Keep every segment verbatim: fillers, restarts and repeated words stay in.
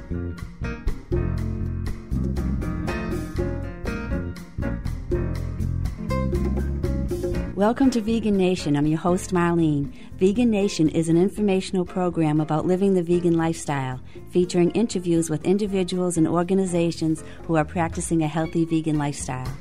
Welcome to Vegan Nation. I'm your host, Marlene. Vegan Nation is an informational program about living the vegan lifestyle, featuring interviews with individuals and organizations who are practicing a healthy vegan lifestyle.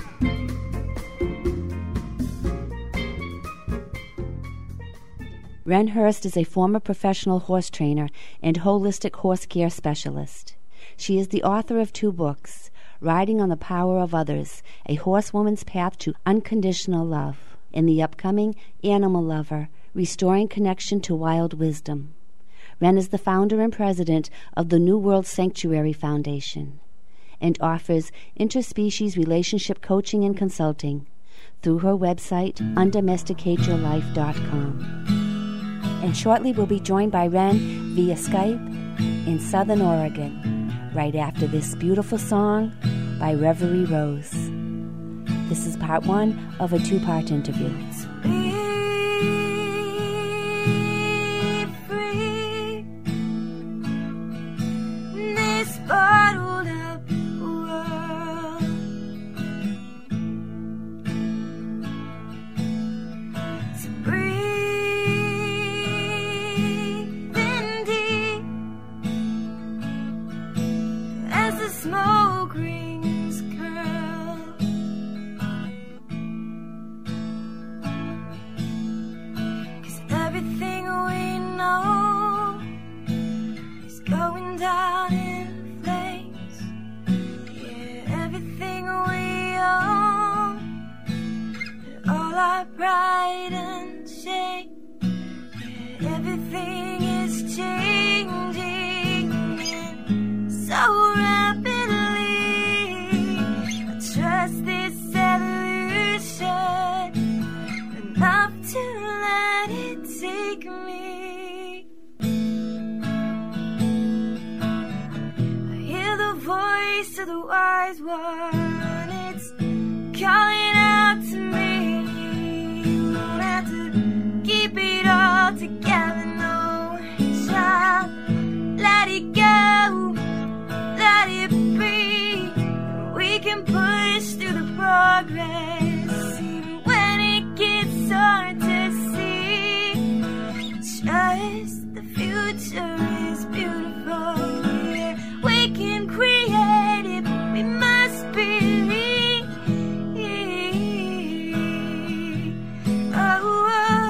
Ren Hurst is a former professional horse trainer and holistic horse care specialist. She is the author of two books, Riding on the Power of Others, A Horsewoman's Path to Unconditional Love, and the upcoming Animal Lover, Restoring Connection to Wild Wisdom. Ren is the founder and president of the New World Sanctuary Foundation and offers interspecies relationship coaching and consulting through her website, undomesticate your life dot com. And shortly we'll be joined by Ren via Skype in Southern Oregon, right after this beautiful song by Reverie Rose. This is part one of a two-part interview. Be free. This bottled up world. So breathe in deep as the smoke rings curl. Everything we know is going down in flames. Yeah, everything we own, and all our pride and shame. Yeah, everything is changing so rapidly. I trust this evolution enough to let it take me. I hear the voice of the wise one. It's calling out to me. You don't have to keep it all together, no, child. Let it go, let it be. We can push through the progress, even when it gets hard to see. Trust the future is beautiful. Yeah, we can create it, but we must believe. Oh,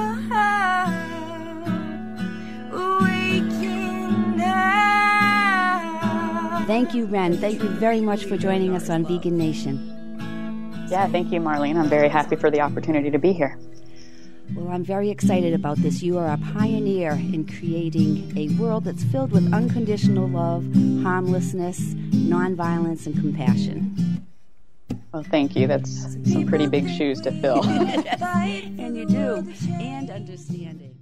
oh, oh, we can now. Thank you, Ren. Thank you very much for joining us on Vegan Nation. Yeah, thank you, Marlene. I'm very happy for the opportunity to be here. Well, I'm very excited about this. You are a pioneer in creating a world that's filled with unconditional love, harmlessness, nonviolence, and compassion. Well, thank you. That's some pretty big shoes to fill. And you do. And understanding.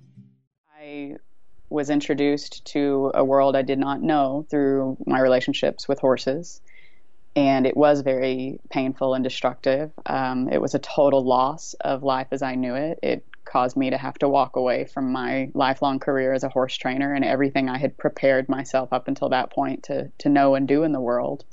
I was introduced to a world I did not know through my relationships with horses. And it was very painful and destructive. Um, it was a total loss of life as I knew it. It caused me to have to walk away from my lifelong career as a horse trainer and everything I had prepared myself up until that point to, to know and do in the world.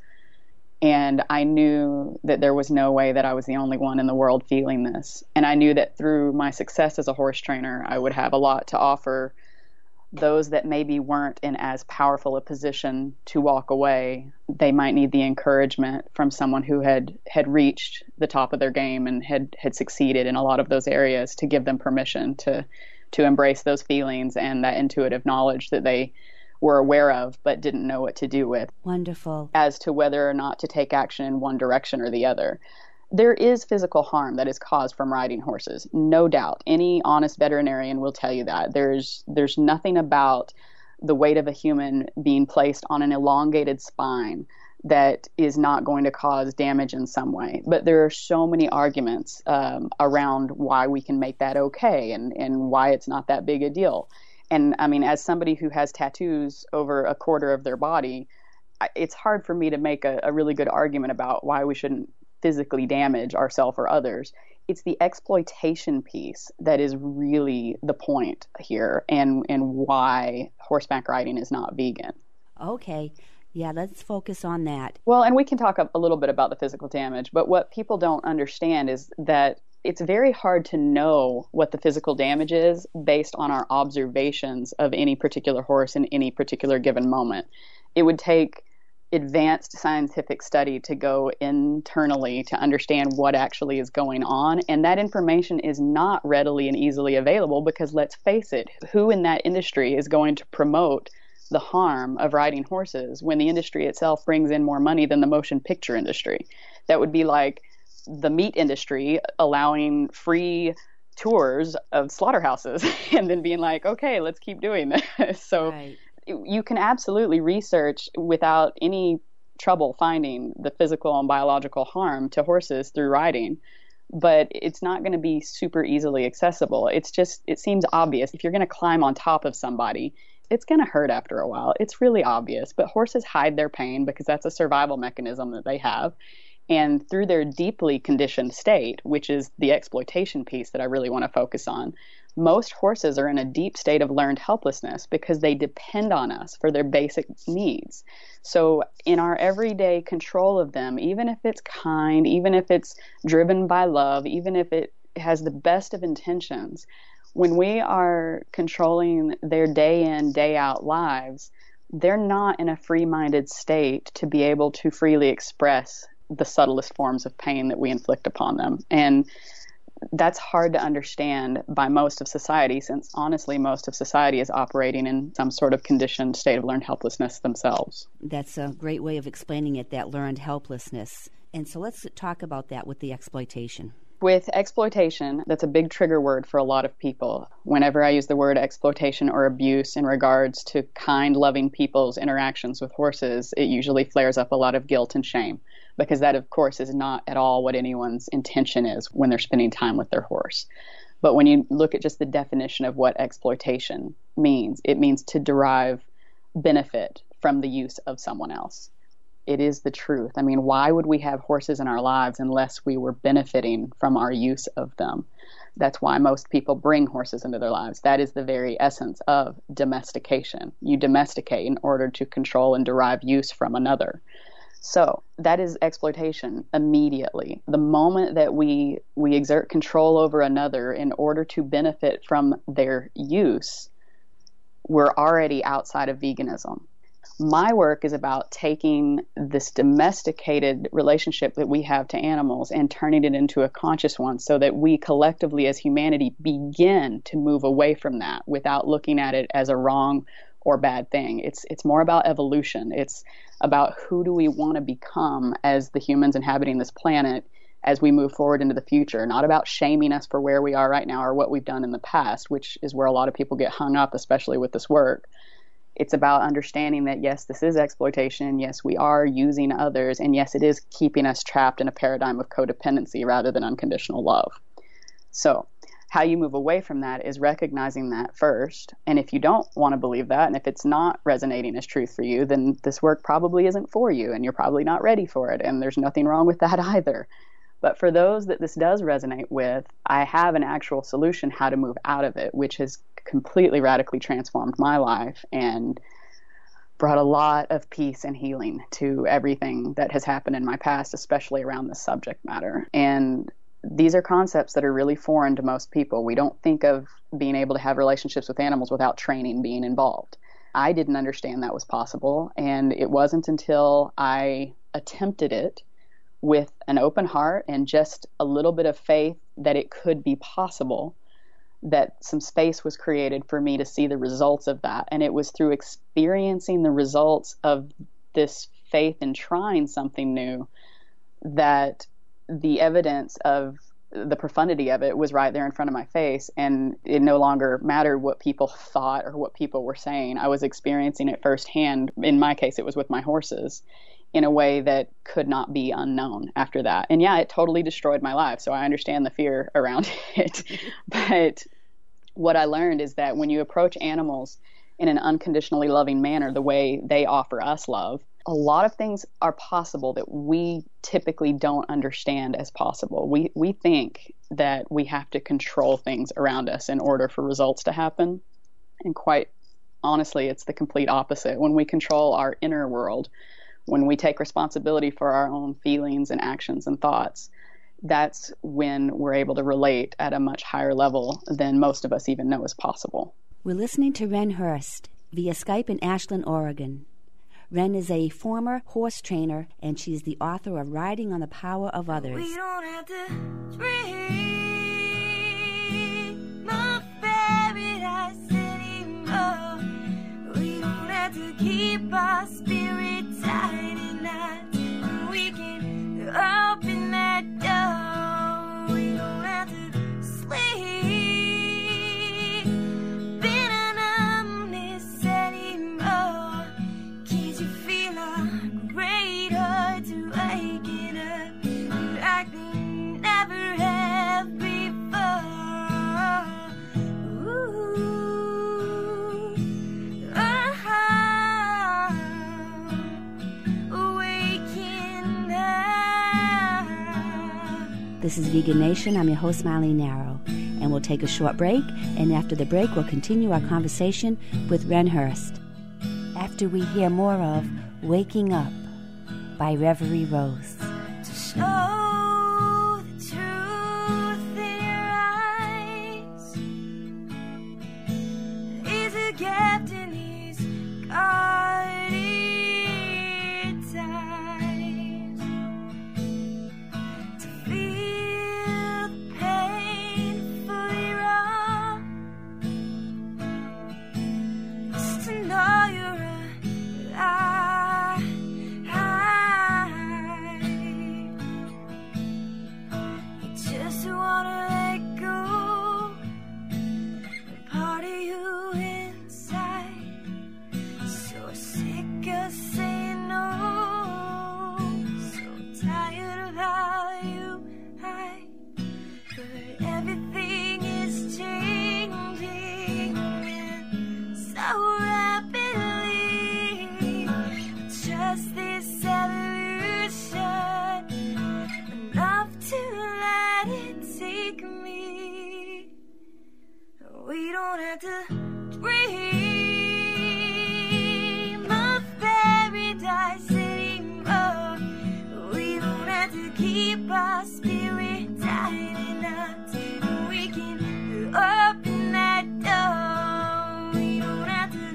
And I knew that there was no way that I was the only one in the world feeling this. And I knew that through my success as a horse trainer, I would have a lot to offer those that maybe weren't in as powerful a position to walk away. They might need the encouragement from someone who had, had reached the top of their game and had, had succeeded in a lot of those areas, to give them permission to, to embrace those feelings and that intuitive knowledge that they were aware of but didn't know what to do with. Wonderful. As to whether or not to take action in one direction or the other. There is physical harm that is caused from riding horses, no doubt. Any honest veterinarian will tell you that. There's there's nothing about the weight of a human being placed on an elongated spine that is not going to cause damage in some way. But there are so many arguments um, around why we can make that okay and, and why it's not that big a deal. And I mean, as somebody who has tattoos over a quarter of their body, it's hard for me to make a, a really good argument about why we shouldn't physically damage ourselves or others. It's the exploitation piece that is really the point here, and and why horseback riding is not vegan. Okay. Yeah, let's focus on that. Well, and we can talk a little bit about the physical damage, but what people don't understand is that it's very hard to know what the physical damage is based on our observations of any particular horse in any particular given moment. It would take advanced scientific study to go internally to understand what actually is going on, and that information is not readily and easily available because, let's face it, who in that industry is going to promote the harm of riding horses when the industry itself brings in more money than the motion picture industry? That would be like the meat industry allowing free tours of slaughterhouses and then being like, okay, let's keep doing this. So right. You can absolutely research without any trouble finding the physical and biological harm to horses through riding, but it's not going to be super easily accessible. It's just, it seems obvious. If you're going to climb on top of somebody, it's going to hurt after a while. It's really obvious, but horses hide their pain because that's a survival mechanism that they have. And through their deeply conditioned state, which is the exploitation piece that I really want to focus on, most horses are in a deep state of learned helplessness because they depend on us for their basic needs. So in our everyday control of them, even if it's kind, even if it's driven by love, even if it has the best of intentions, when we are controlling their day in, day out lives, they're not in a free-minded state to be able to freely express the subtlest forms of pain that we inflict upon them. And that's hard to understand by most of society, since honestly, most of society is operating in some sort of conditioned state of learned helplessness themselves. That's a great way of explaining it, that learned helplessness. And so let's talk about that with the exploitation. With exploitation, that's a big trigger word for a lot of people. Whenever I use the word exploitation or abuse in regards to kind, loving people's interactions with horses, it usually flares up a lot of guilt and shame, because that, of course, is not at all what anyone's intention is when they're spending time with their horse. But when you look at just the definition of what exploitation means, it means to derive benefit from the use of someone else. It is the truth. I mean, why would we have horses in our lives unless we were benefiting from our use of them? That's why most people bring horses into their lives. That is the very essence of domestication. You domesticate in order to control and derive use from another. So that is exploitation immediately. The moment that we we exert control over another in order to benefit from their use, we're already outside of veganism. My work is about taking this domesticated relationship that we have to animals and turning it into a conscious one so that we collectively as humanity begin to move away from that without looking at it as a wrong or bad thing. It's it's more about evolution. It's about who do we want to become as the humans inhabiting this planet as we move forward into the future, not about shaming us for where we are right now or what we've done in the past, which is where a lot of people get hung up, especially with this work. It's about understanding that, yes, this is exploitation. Yes, we are using others. And yes, it is keeping us trapped in a paradigm of codependency rather than unconditional love. So how you move away from that is recognizing that first. And if you don't want to believe that, and if it's not resonating as truth for you, then this work probably isn't for you, and you're probably not ready for it. And there's nothing wrong with that either. But for those that this does resonate with, I have an actual solution how to move out of it, which has completely radically transformed my life and brought a lot of peace and healing to everything that has happened in my past, especially around this subject matter. And these are concepts that are really foreign to most people. We don't think of being able to have relationships with animals without training being involved. I didn't understand that was possible, and it wasn't until I attempted it with an open heart and just a little bit of faith that it could be possible that some space was created for me to see the results of that. And it was through experiencing the results of this faith in trying something new that the evidence of the profundity of it was right there in front of my face. And it no longer mattered what people thought or what people were saying. I was experiencing it firsthand. In my case, it was with my horses, in a way that could not be unknown after that. And yeah, it totally destroyed my life. So I understand the fear around it. But what I learned is that when you approach animals in an unconditionally loving manner, the way they offer us love, a lot of things are possible that we typically don't understand as possible. We we think that we have to control things around us in order for results to happen. And quite honestly, it's the complete opposite. When we control our inner world, when we take responsibility for our own feelings and actions and thoughts, that's when we're able to relate at a much higher level than most of us even know is possible. We're listening to Ren Hurst via Skype in Ashland, Oregon. Ren is a former horse trainer, and she's the author of Riding on the Power of Others. We don't have to dream of paradise anymore. We don't have to keep our spirit tight at night. We can open that door. We don't have to sleep in a numbness anymore. Can't you feel a great heart to waking up like we never have before? Ooh, uh-huh. Waking up. This is Vegan Nation. I'm your host, Marlene Narrow. And we'll take a short break, and after the break, we'll continue our conversation with Ren Hurst. After we hear more of Waking Up by Reverie Rose. To show the truth in your eyes is a gift in these guarded times. To feel the pain fully raw is to know you're alive. You just wanna let go. A part of you inside, so sick of saying no, so tired of how you hide. But everything is changing so rapidly. Just this evolution, enough to let it take me. We don't have to dream of paradise anymore. We don't have to keep our spirit tight enough. We can open that door. We don't have to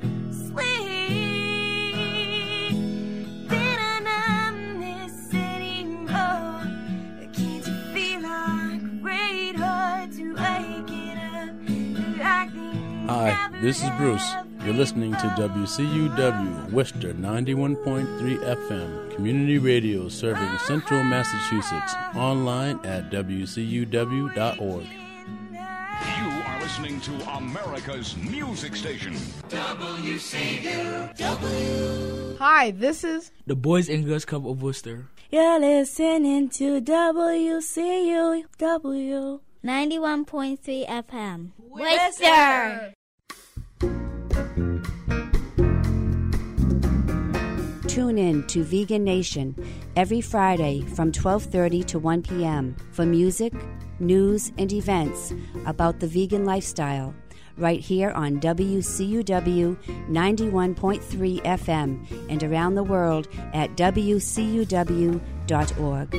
sleep in a numbness anymore. Can't you feel our great heart to waking up like we Hi, never this is Bruce. have You're listening to before? W C U W Worcester ninety-one point three F M, community radio serving Central Massachusetts, online at w c u w dot org. You are listening to America's music station. Hi, this is The Boys and Girls Club of Worcester. You're listening to W C U W ninety-one point three F M. Worcester. Tune in to Vegan Nation every Friday from twelve thirty to one p.m. for music, news, and events about the vegan lifestyle, right here on W C U W ninety-one point three F M and around the world at w c u w dot org.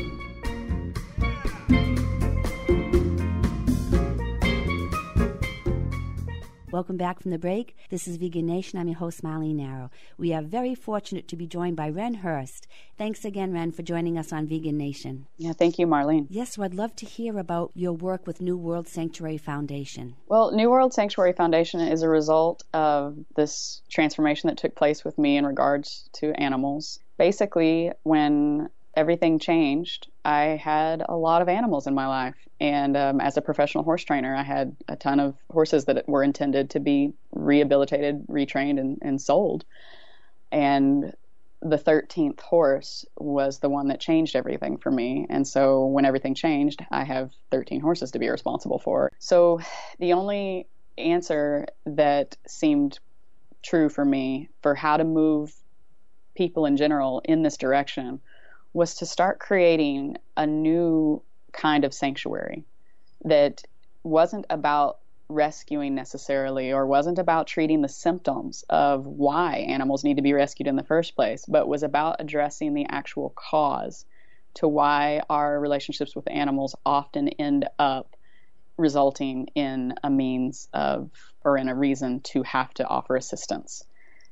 Welcome back from the break. This is Vegan Nation. I'm your host, Marlene Narrow. We are very fortunate to be joined by Ren Hurst. Thanks again, Ren, for joining us on Vegan Nation. Yeah, thank you, Marlene. Yes, so I'd love to hear about your work with New World Sanctuary Foundation. Well, New World Sanctuary Foundation is a result of this transformation that took place with me in regards to animals. Basically, when everything changed, I had a lot of animals in my life. And um, as a professional horse trainer, I had a ton of horses that were intended to be rehabilitated, retrained, and, and sold. And the thirteenth horse was the one that changed everything for me. And so when everything changed, I have thirteen horses to be responsible for. So the only answer that seemed true for me for how to move people in general in this direction was to start creating a new kind of sanctuary that wasn't about rescuing necessarily, or wasn't about treating the symptoms of why animals need to be rescued in the first place, but was about addressing the actual cause to why our relationships with animals often end up resulting in a means of, or in a reason to have to offer assistance.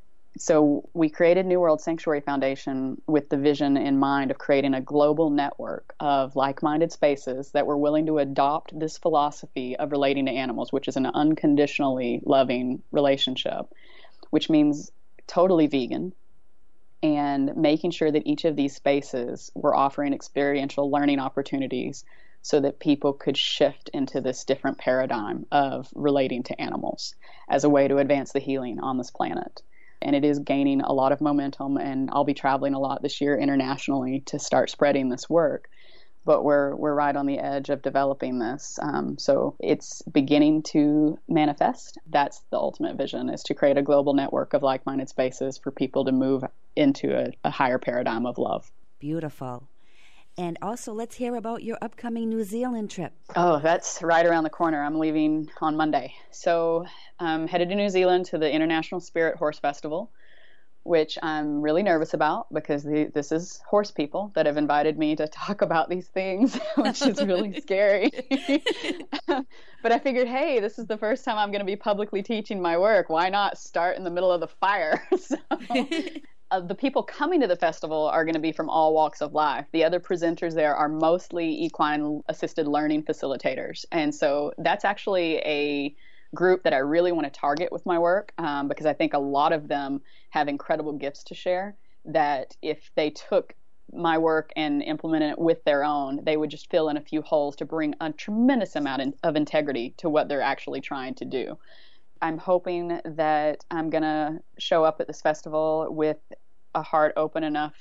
So we created New World Sanctuary Foundation with the vision in mind of creating a global network of like-minded spaces that were willing to adopt this philosophy of relating to animals, which is an unconditionally loving relationship, which means totally vegan, and making sure that each of these spaces were offering experiential learning opportunities so that people could shift into this different paradigm of relating to animals as a way to advance the healing on this planet. And it is gaining a lot of momentum, and I'll be traveling a lot this year internationally to start spreading this work. But we're we're right on the edge of developing this. Um, so it's beginning to manifest. That's the ultimate vision, is to create a global network of like-minded spaces for people to move into a, a higher paradigm of love. Beautiful. And also, let's hear about your upcoming New Zealand trip. Oh, that's right around the corner. I'm leaving on Monday. So I'm headed to New Zealand to the International Spirit Horse Festival, which I'm really nervous about because the, this is horse people that have invited me to talk about these things, which is really scary. But I figured, hey, this is the first time I'm going to be publicly teaching my work. Why not start in the middle of the fire? So uh, the people coming to the festival are going to be from all walks of life. The other presenters there are mostly equine assisted learning facilitators. And so that's actually a group that I really want to target with my work, um, because I think a lot of them have incredible gifts to share that if they took my work and implemented it with their own, they would just fill in a few holes to bring a tremendous amount in, of integrity to what they're actually trying to do. I'm hoping that I'm going to show up at this festival with a heart open enough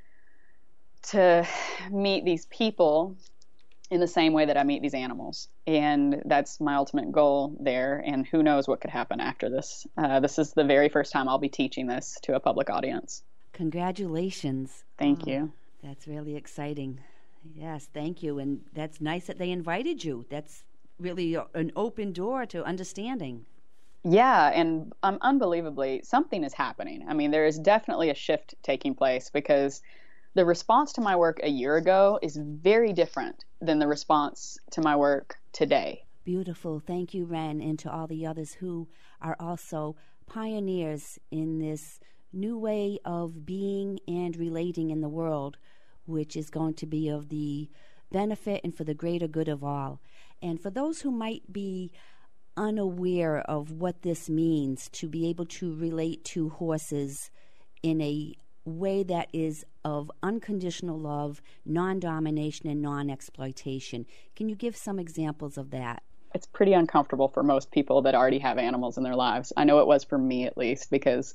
to meet these people in the same way that I meet these animals. And that's my ultimate goal there. And who knows what could happen after this. Uh, this is the very first time I'll be teaching this to a public audience. Congratulations. Thank oh, you. That's really exciting. Yes, thank you. And that's nice that they invited you. That's really an open door to understanding. Yeah, and um, unbelievably, something is happening. I mean, there is definitely a shift taking place because the response to my work a year ago is very different than the response to my work today. Beautiful. Thank you, Ren, and to all the others who are also pioneers in this new way of being and relating in the world, which is going to be of the benefit and for the greater good of all. And for those who might be unaware of what this means, to be able to relate to horses in a way that is of unconditional love, non-domination, and non-exploitation. Can you give some examples of that? It's pretty uncomfortable for most people that already have animals in their lives. I know it was for me, at least, because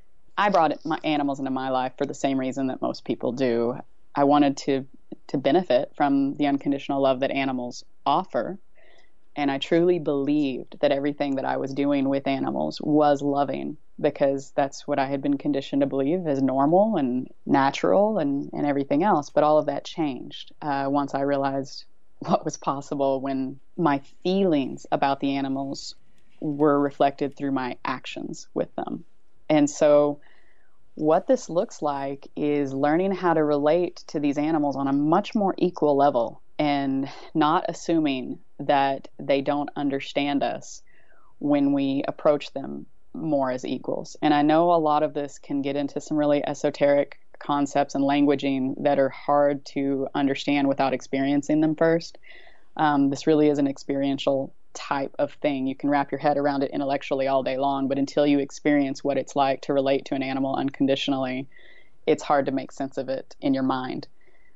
I brought my animals into my life for the same reason that most people do. I wanted to to benefit from the unconditional love that animals offer. And I truly believed that everything that I was doing with animals was loving, because that's what I had been conditioned to believe is normal and natural and, and everything else. But all of that changed uh, once I realized what was possible when my feelings about the animals were reflected through my actions with them. And so what this looks like is learning how to relate to these animals on a much more equal level and not assuming that they don't understand us when we approach them more as equals. And I know a lot of this can get into some really esoteric concepts and languaging that are hard to understand without experiencing them first. Um, this really is an experiential type of thing. You can wrap your head around it intellectually all day long, but until you experience what it's like to relate to an animal unconditionally, it's hard to make sense of it in your mind.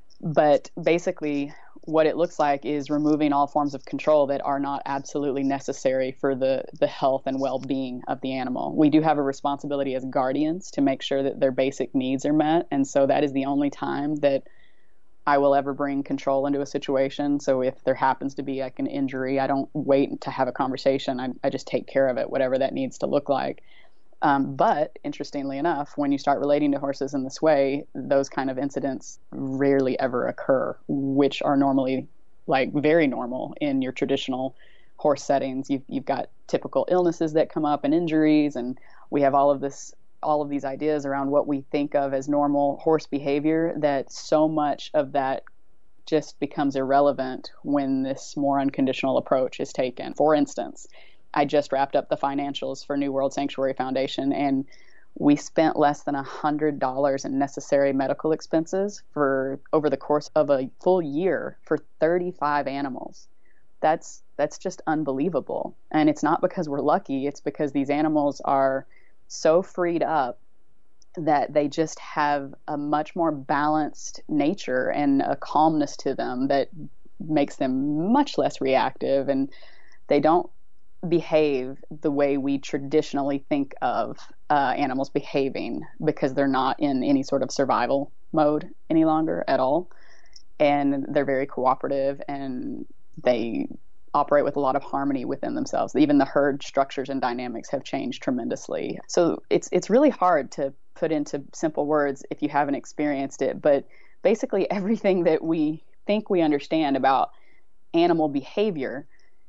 But basically, what it looks like is removing all forms of control that are not absolutely necessary for the, the health and well-being of the animal. We do have a responsibility as guardians to make sure that their basic needs are met, and so that is the only time that I will ever bring control into a situation. So if there happens to be like an injury, I don't wait to have a conversation. I, I just take care of it, whatever that needs to look like. Um, but interestingly enough, when you start relating to horses in this way, those kind of incidents rarely ever occur, which are normally like very normal in your traditional horse settings. You've, you've got typical illnesses that come up and injuries, and we have all of this, all of these ideas around what we think of as normal horse behavior, that so much of that just becomes irrelevant when this more unconditional approach is taken. For instance, I just wrapped up the financials for New World Sanctuary Foundation, and we spent less than one hundred dollars in necessary medical expenses for over the course of a full year for thirty-five animals. That's that's just unbelievable. And it's not because we're lucky, it's because these animals are so freed up that they just have a much more balanced nature and a calmness to them that makes them much less reactive, and they don't behave the way we traditionally think of uh, animals behaving, because they're not in any sort of survival mode any longer at all. And they're very cooperative, and they operate with a lot of harmony within themselves. Even the herd structures and dynamics have changed tremendously. So it's it's really hard to put into simple words if you haven't experienced it. But basically everything that we think we understand about animal behavior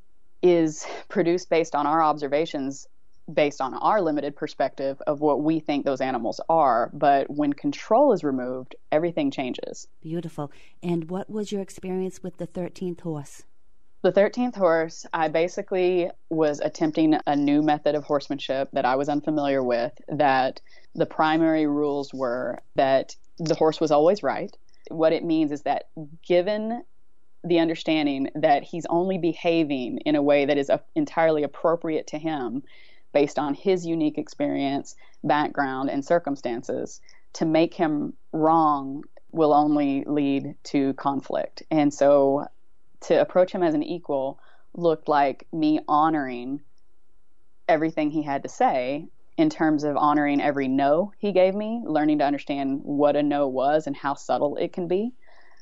is produced based on our observations, based on our limited perspective of what we think those animals are. But when control is removed, everything changes. Beautiful. And what was your experience with the thirteenth horse? The thirteenth horse, I basically was attempting a new method of horsemanship that I was unfamiliar with, that the primary rules were that the horse was always right. What it means is that given the understanding that he's only behaving in a way that is entirely appropriate to him based on his unique experience, background, and circumstances, to make him wrong will only lead to conflict. And so to approach him as an equal looked like me honoring everything he had to say, in terms of honoring every no he gave me, learning to understand what a no was and how subtle it can be,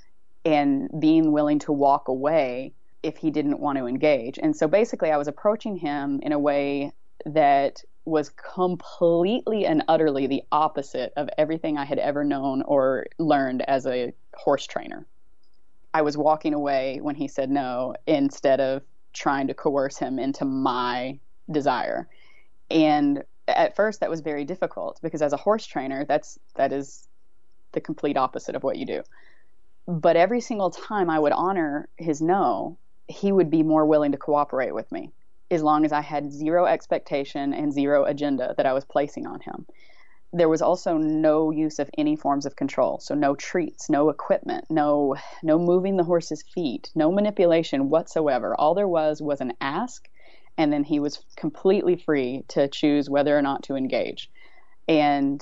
and being willing to walk away if he didn't want to engage. And so basically I was approaching him in a way that was completely and utterly the opposite of everything I had ever known or learned as a horse trainer. I was walking away when he said no, instead of trying to coerce him into my desire. And at first that was very difficult, because as a horse trainer, that's that is the complete opposite of what you do. But every single time I would honor his no, he would be more willing to cooperate with me, as long as I had zero expectation and zero agenda that I was placing on him. There was also no use of any forms of control. So no treats, no equipment, no no moving the horse's feet, no manipulation whatsoever. All there was was an ask, and then he was completely free to choose whether or not to engage. And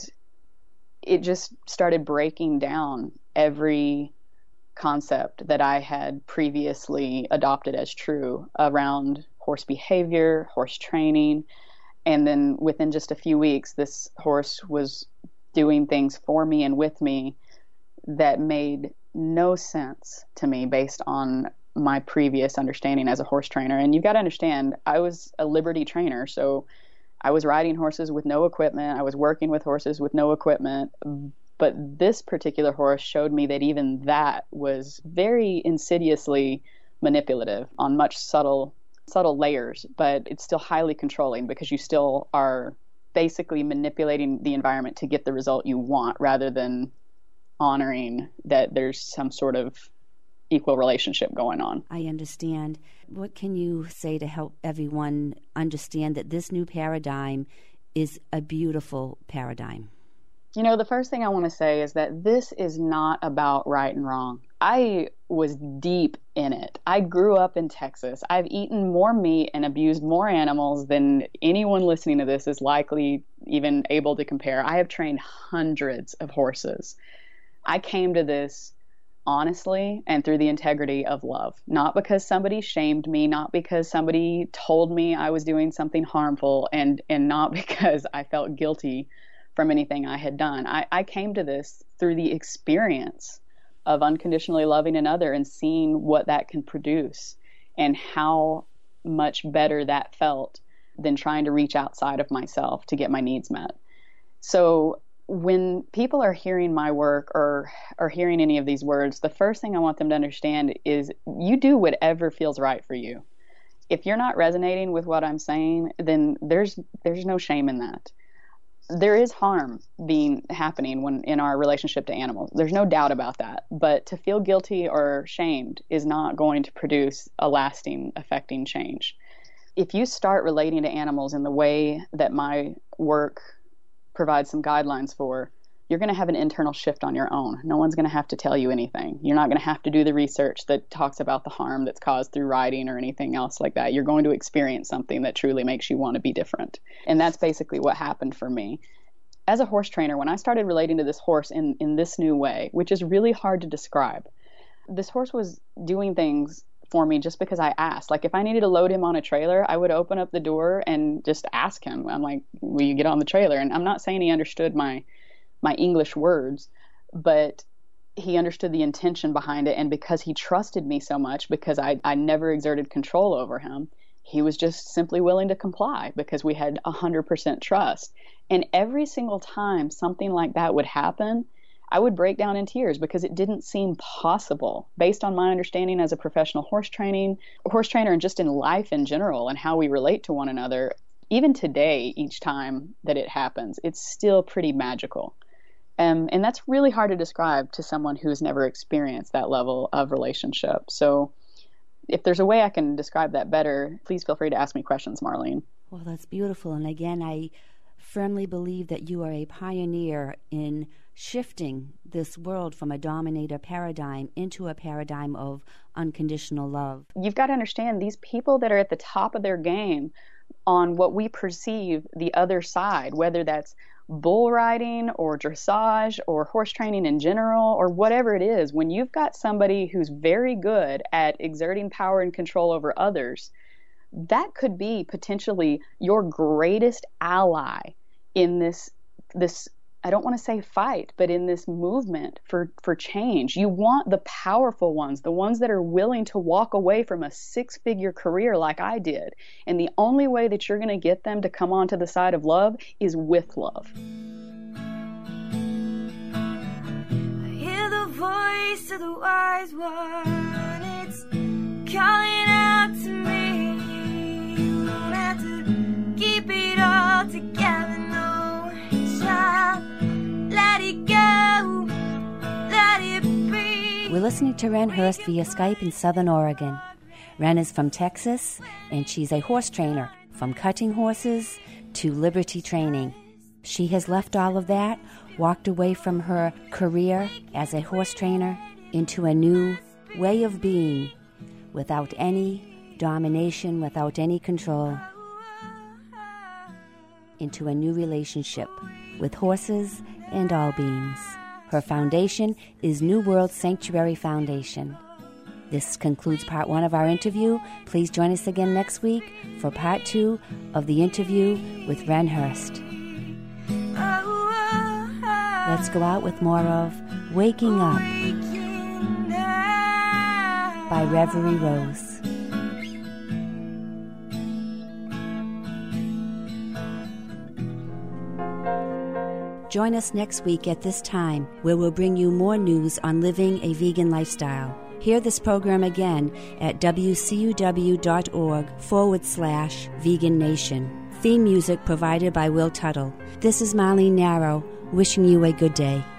it just started breaking down every concept that I had previously adopted as true around horse behavior, horse training. And then within just a few weeks, this horse was doing things for me and with me that made no sense to me based on my previous understanding as a horse trainer. And you've got to understand, I was a Liberty trainer, so I was riding horses with no equipment. I was working with horses with no equipment. But this particular horse showed me that even that was very insidiously manipulative on much subtle subtle layers, but it's still highly controlling, because you still are basically manipulating the environment to get the result you want, rather than honoring that there's some sort of equal relationship going on. I understand. What can you say to help everyone understand that this new paradigm is a beautiful paradigm? You know, the first thing I want to say is that this is not about right and wrong. I was deep in it. I grew up in Texas. I've eaten more meat and abused more animals than anyone listening to this is likely even able to compare. I have trained hundreds of horses. I came to this honestly and through the integrity of love, not because somebody shamed me, not because somebody told me I was doing something harmful, and, and not because I felt guilty from anything I had done. I, I came to this through the experience of unconditionally loving another and seeing what that can produce, and how much better that felt than trying to reach outside of myself to get my needs met. So when people are hearing my work or are hearing any of these words, the first thing I want them to understand is you do whatever feels right for you. if you're not resonating with what I'm saying, then there's there's no shame in that. There is harm being happening when in our relationship to animals. There's no doubt about that. But to feel guilty or shamed is not going to produce a lasting, affecting change. If you start relating to animals in the way that my work provides some guidelines for, you're going to have an internal shift on your own. No one's going to have to tell you anything. You're not going to have to do the research that talks about the harm that's caused through riding or anything else like that. You're going to experience something that truly makes you want to be different. And that's basically what happened for me. As a horse trainer, when I started relating to this horse in, in this new way, which is really hard to describe, this horse was doing things for me just because I asked. Like if I needed to load him on a trailer, I would open up the door and just ask him. I'm like, will you get on the trailer? And I'm not saying he understood my my English words, but he understood the intention behind it. And because he trusted me so much, because I, I never exerted control over him, he was just simply willing to comply because we had one hundred percent trust. And every single time something like that would happen, I would break down in tears because it didn't seem possible based on my understanding as a professional horse training, horse trainer, and just in life in general and how we relate to one another. Even today, each time that it happens, it's still pretty magical. Um, and that's really hard to describe to someone who's never experienced that level of relationship. So if there's a way I can describe that better, please feel free to ask me questions, Marlene. Well, that's beautiful. And again, I firmly believe that you are a pioneer in shifting this world from a dominator paradigm into a paradigm of unconditional love. You've got to understand these people that are at the top of their game on what we perceive the other side, whether that's bull riding or dressage or horse training in general or whatever it is, when you've got somebody who's very good at exerting power and control over others, that could be potentially your greatest ally in this, this I don't want to say fight, but in this movement for, for change. You want the powerful ones, the ones that are willing to walk away from a six-figure career like I did. And the only way that you're going to get them to come onto the side of love is with love. I hear the voice of the wise one. It's calling out to me. You don't have to keep it all together, no, child. Let it go, let it be. We're listening to Ren Hurst via Skype in Southern Oregon. Ren is from Texas, and she's a horse trainer, from cutting horses to liberty training. She has left all of that, walked away from her career as a horse trainer into a new way of being, without any domination, without any control, into a new relationship with horses and all beings. Her foundation is New World Sanctuary Foundation. This concludes part one of our interview. Please join us again next week for part two of the interview with Ren Hurst. Let's go out with more of Waking Up by Reverie Rose. Join us next week at this time, where we'll bring you more news on living a vegan lifestyle. Hear this program again at wcuw.org forward slash vegan nation. Theme music provided by Will Tuttle. This is Marlene Narrow, wishing you a good day.